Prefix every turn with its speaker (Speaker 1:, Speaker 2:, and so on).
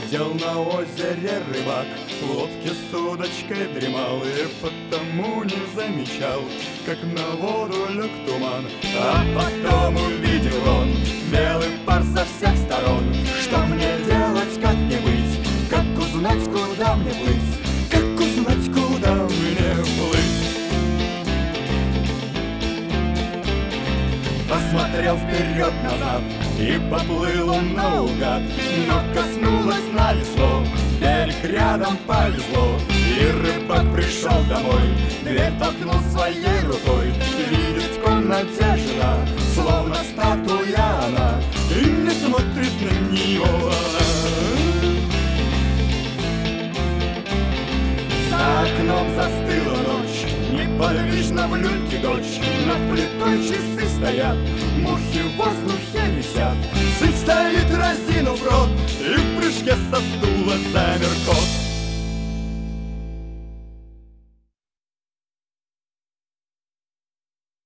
Speaker 1: Сидел на озере рыбак, в лодке с удочкой дремал и потому не замечал, как на воду лег туман. А потом увидел он белый пар со всех сторон. Что мне делать, как мне быть, как узнать, куда мне плыть, как узнать, куда мне плыть? Посмотрел вперед-назад и поплыл он наугад, но коснулось на весло, берег рядом повезло. И рыбак пришел домой, дверь толкнул своей рукой. Видит в комнате жена, словно статуя она, и не смотрит на нее она. За окном застыла ночь, неподвижно в люльке дочь. Над плитой часы стоят, мухи в воздухе висят. Сын стоит, разинув рот, и в прыжке со стула замер кот.